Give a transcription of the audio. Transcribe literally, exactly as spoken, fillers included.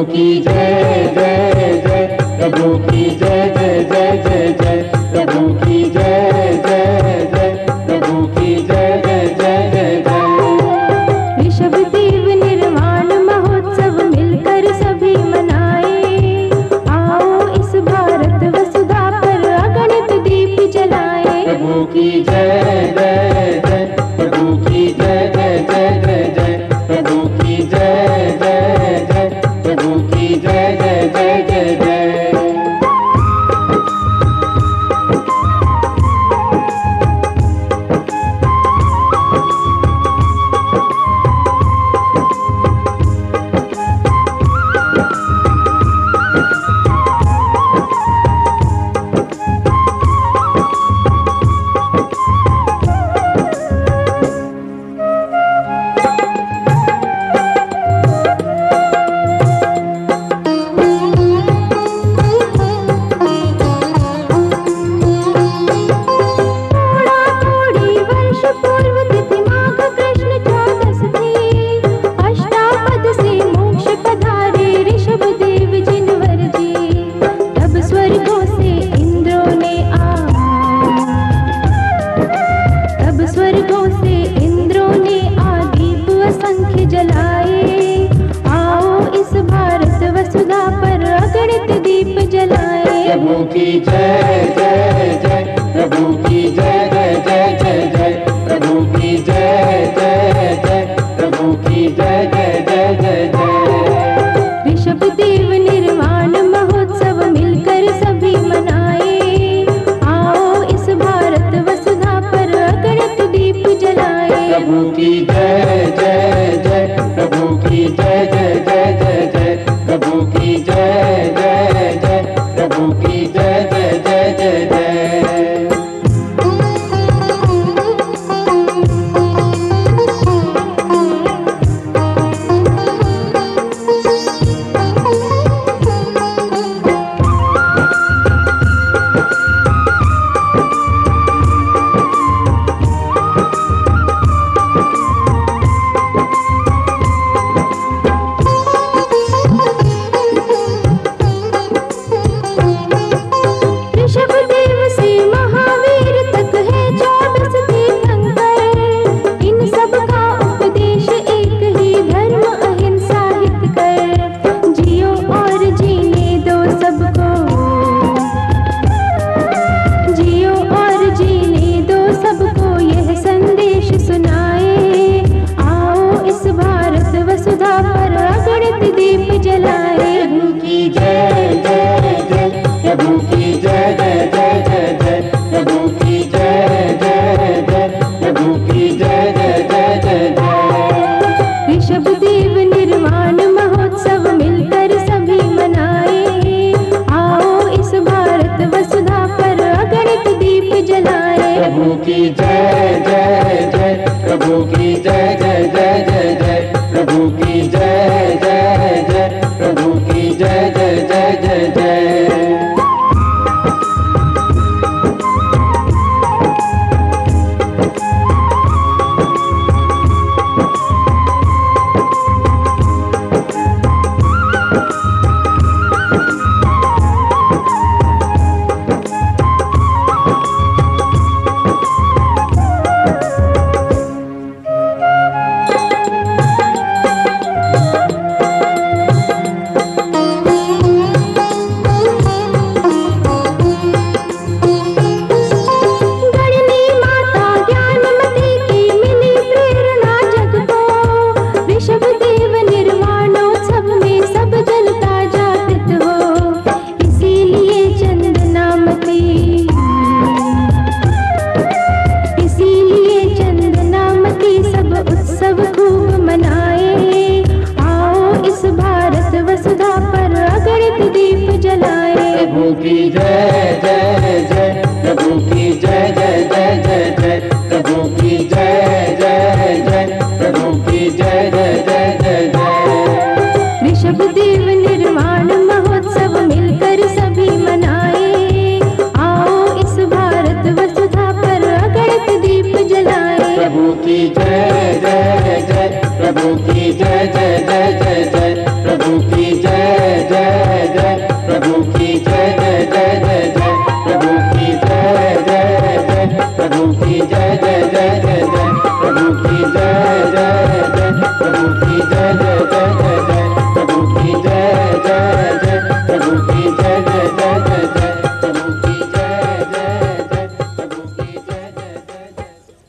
की जय जय जय, प्रभु की जय जय जय जय जय, प्रभु की जय जय जय, प्रभु की जय जय जय जय जय। ऋषभ देव निर्वाण महोत्सव मिलकर सभी मनाए, आओ इस भारत वसुधा पर अगणित दीप जलाए। प्रभु की जय जय जय, प्रभु की जय जय जय जय जय, प्रभु की जय जय जय, प्रभु की जय जय जय जय जय। प्रभु की जय जय जय, प्रभु की जय जय जय जय जय, प्रभु की जय जय जय, प्रभु की जय जय जय जय जय। ऋषभ देव निर्वाण महोत्सव मिलकर सभी मनाए, आओ इस भारत वसुधा पर अगणित दीप जलाए। प्रभु की जय जय जय, प्रभु की जय जय जय जय जय, प्रभु की जय जय जय, प्रभु की जय जय जय जय जय। प्रभु की जय जय जय, प्रभु की जय जय जय जय जय, प्रभु की जय जय जय, प्रभु की जय जय जय जय जय। प्रभु की जय जय जय, प्रभु की जय जय जय जय जय, प्रभु की जय जय जय, प्रभु की जय जय जय जय जय। ऋषभ देव निर्वाण महोत्सव मिलकर सभी मनाए, आओ इस भारत वसुधा पर अगणित दीप जलाए। प्रभु की जय जय जय, प्रभु की जय जय जय जय जय, प्रभु की जय प्रभु की जय